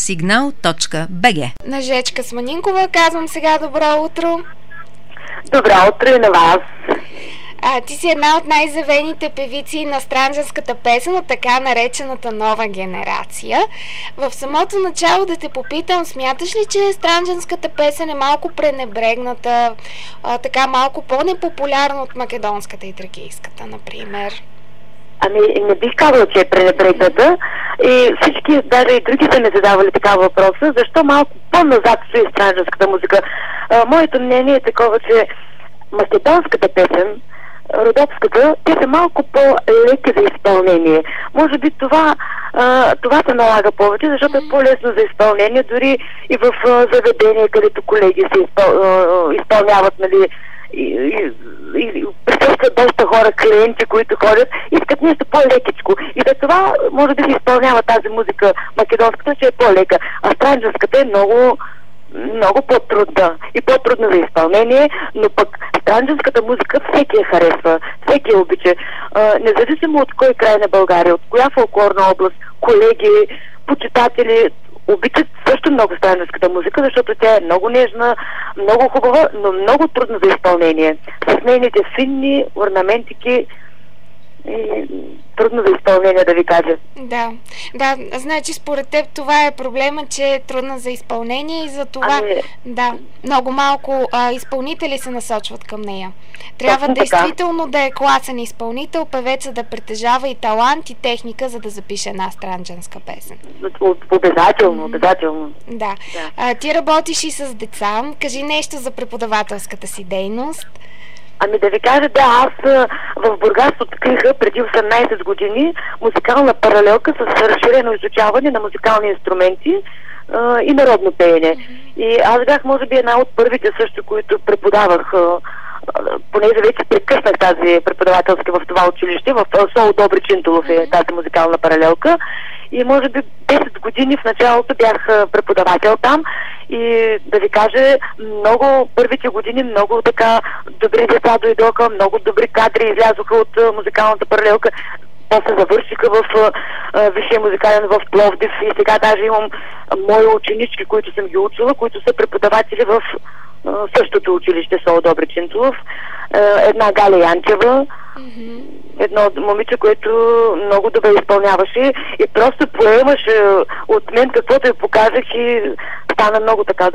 signal.bg. На Жечка Сманинкова казвам сега добро утро. Добро утро и на вас. Ти си една от най-завените певици на странджанската песен от така наречената нова генерация. В самото начало да те попитам, смяташ ли, че странджанската песен е малко пренебрегната, така малко по-непопулярна от македонската и тракийската, например? Ами, не бих казала, че е пренебрегната. И всички, даже и други са не задавали такава въпроса, защо малко по-назад стои странджанската музика. Моето мнение е такова, че македонската песен, родопската, те са малко по-леки за изпълнение. Може би това се налага повече, защото е по-лесно за изпълнение, дори и в заведения, където колеги се изпълняват, нали, и присъстват доста хора, клиенти, които ходят, искат нещо по-лекичко. И за това може да се изпълнява тази музика македонската, че е по-лека. А странджанската е много по-трудна и по-трудна за изпълнение, но пък странджанската музика всеки я харесва, всеки я обича. Независимо от кой край на България, от коя фолклорна област, колеги, почитатели обичат също много странджанската музика, защото тя е много нежна, много хубава, но много трудна за изпълнение. С нейните финни орнаментики и трудно за изпълнение, да ви кажа. Да, значи според теб това е проблема, че е трудна за изпълнение и за това много малко изпълнители се насочват към нея. Трябва действително да е класен изпълнител, певеца да притежава и талант и техника, за да запише една странджанска песен. Обязателно. Да. Ти работиш и с деца. Кажи нещо за преподавателската си дейност. Ами да ви кажа, аз в Бургас откриха преди 18 години музикална паралелка с разширено изучаване на музикални инструменти и народно пеене. И аз бях, може би, една от първите също, които преподавах, понеже вече прекъснах тази преподавателска в това училище, в СОУ Добри Чинтолов е тази музикална паралелка. И може би 10 години в началото бях преподавател там и да ви кажа, първите години много така добри деца дойдоха, много добри кадри излязоха от музикалната паралелка. После завършиха в Висшия музикален в Пловдив и сега даже имам мои ученички, които съм ги учила, които са преподаватели в същото училище СОУ Добри Чинтолов. Една Галя Янчева, едно момиче, което много добре изпълняваше и просто поемаше от мен каквото я покажах и стана много така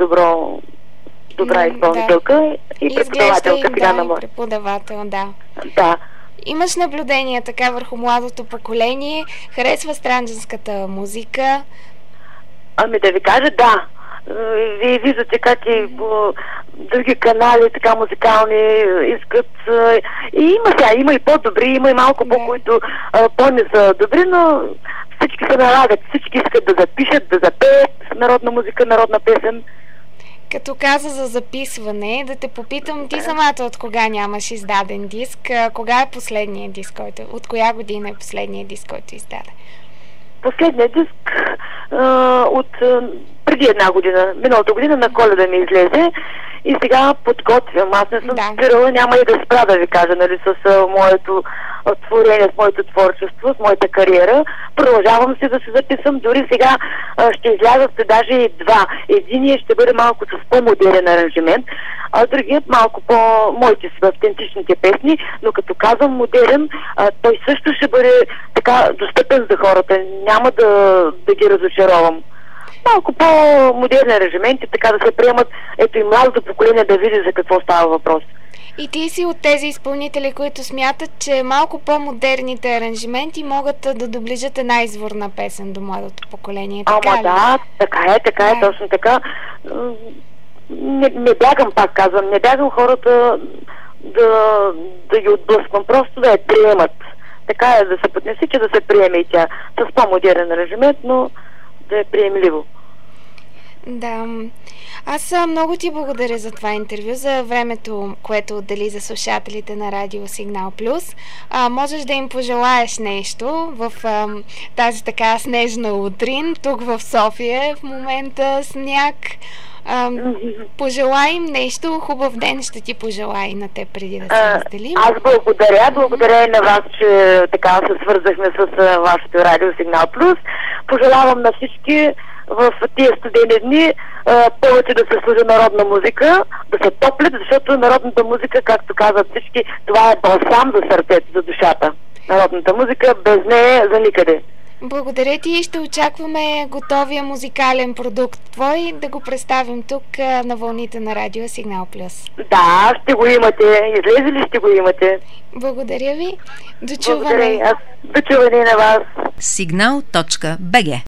добра изпълнителка и преподавателка сега на моя. Преподавател, Да. Имаш наблюдение така върху младото поколение? Харесва странджанската музика? Ами да ви кажа, да. Вие виждате как и по други канали, така музикални, искат. И има и по-добри, има и малко по-които по-не са добри, но всички се налагат, всички искат да запишат, да запеят народна музика, народна песен. Като каза за записване, да те попитам, ти самата от кога нямаш издаден диск? Кога е последният диск, от коя година е последният диск, който издаде? Последният диск преди една година, миналата година на Коледа ми излезе и сега подготвям. Аз не съм спирала, няма и да спра, да ви кажа, нали, с моето творение, с моето творчество, с моята кариера. Продължавам се да се записвам. Дори сега ще излязат даже и два. Единият ще бъде малко с по-модерен аранжимент, а другият малко по-моите си автентичните песни, но като казвам модерен, той също ще бъде така достъпен за хората. Няма да ги разочаровам. Малко по-модерни аранжименти, така да се приемат, ето и младото поколение да види за какво става въпрос. И ти си от тези изпълнители, които смятат, че малко по-модерните аранжименти могат да доближат една изворна песен до младото поколение. Така е, точно така. Не бягам, пак казвам, не бягам хората да ги отблъсквам, просто да я приемат. Така е, да се поднеси, че да се приеме и тя с по-модерен аранжимент, но да е приемливо. Да. Аз много ти благодаря за това интервю, за времето, което отдели за слушателите на Радио Сигнал Плюс. Можеш да им пожелаеш нещо в тази така снежна утрин. Тук в София в момента сняг. Пожелай им нещо, хубав ден ще ти пожелай на те преди да се разделим. Аз благодаря и на вас, че така се свързахме с вашето Радио Сигнал Плюс. Пожелавам на всички в тия студени дни повече да се служи народна музика, да се топлят, защото народната музика, както казват всички, това е балсам за сърцето, за душата. Народната музика без нея за никъде. Благодаря ти и ще очакваме готовия музикален продукт твой да го представим тук на вълните на Радио Сигнал Плюс. Да, ще го имате. Излезе ли ще го имате? Благодаря ви. Дочуване. Благодаря. Дочуване на вас. Signal.bg